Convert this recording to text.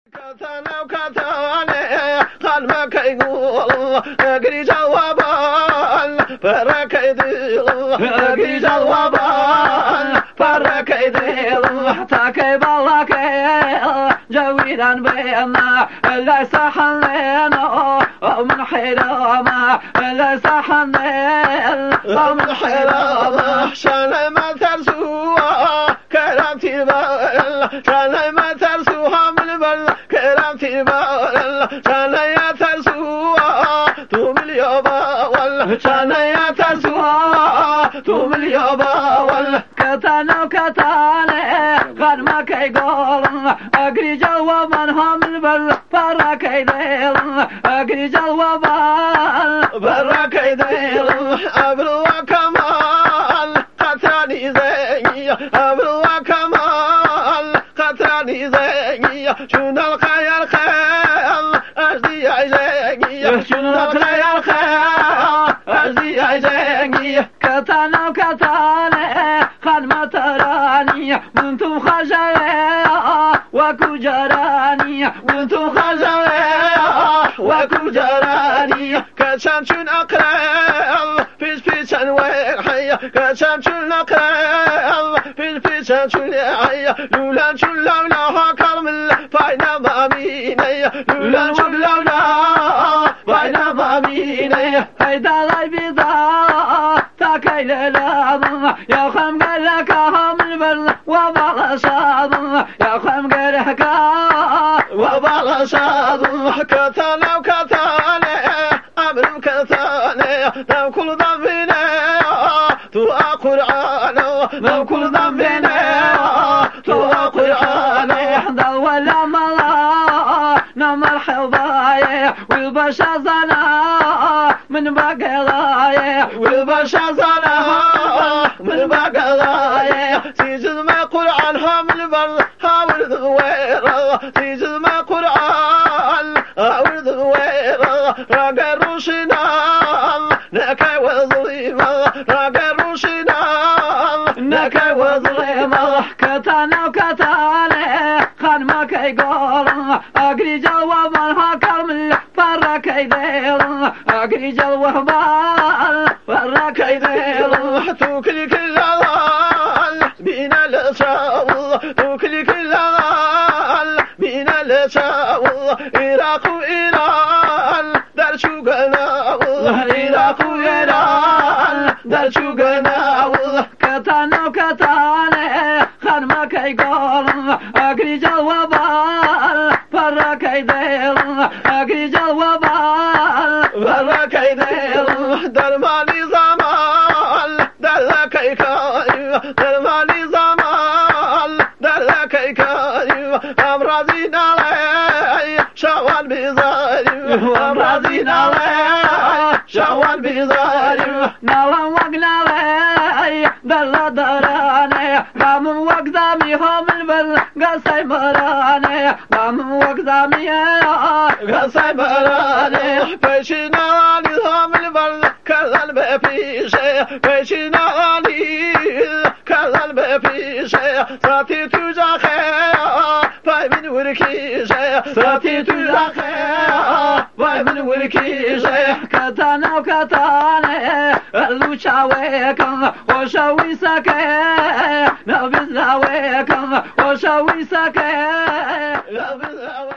كتانا وكتانا قال ما كيقول اقري جوابان فرك يديل اقري جوابان فرك يديل حتى كيب الله كيل جويدا بينا ليس حنينا من حرامه ليس حنين من حرامه شان ما ترسوها كرامتي بال شان ما ترسوها من بل كرامتي بال شان يا ترسوها توم اليوبا ولا شان يا ترسوها توم اليوبا ولا كتانا وكتانا غير ما كيقول اقري جوابا هم البل فرك يديل اقري جوابا فرك يديل ابرو كمال قتلني زي ابرو كمال قتلني زي شنو الخير خير اجدي عجي شنو الخير خير اجدي عجي كتانا وكتانا خد ما تراني وانتم خجايا وكو جراني وانتم خجايا وكو جراني كشمشون اقرال فيشان وحيا كشمشون اقرال فيشان شلعيا لولا شلولا كرمل فاينا ضاميني لولا شلولا فاينا ضاميني هيدا غاي بيضا تاكيل الأرض يا خم قلك هم البر وبال صاد يا خم قلك وبال صاد كتانا وكتانا أمر كتانا لو كل ذنبنا توا قرآن لو كل ذنبنا توا قرآن احذر ولا ملا نمر حضايا والبشر زنا من بقلايا والبشر زنا من بقلايا تيجي ما قرآن من البر هاور ذوير تيجي ما قرآن هاور ذوير راقا روشنا نكا وظليمة راقا روشنا نكا وظليمة كتانا وكتانا خان ما كيقول اقري جوابا هاكرمل فرك يديل اقري جوابا فرك يديل توكلي كل ضال بينا لشاول توكلي كل ضال بينا لشاول عراق وإيران درشو قناول عراق وإيران درشو قناول كتانا وكتانا خان ما كيقول اقري جوابا فرك يديل اقري جوابا فرك يديل درماني زمان درك يكايو درماني زمان درك يكايو امراضين علي شوال بزاري امراضين علي شوال بزاري نالا وقنا علي دلا دراني قام وقدامي هم البل قصي مراني قام وقدامي قصي مراني فشنا علي هم البل كلل بفيشي فشنا علي كلل بفيشي ساتي تجا خير باي من وركيشي ساتي تجا خير باي من وركيشي كتانا وكتانا اللوشا ويكم وشوي سكي نبذ ويكم وشوي سكي نبذ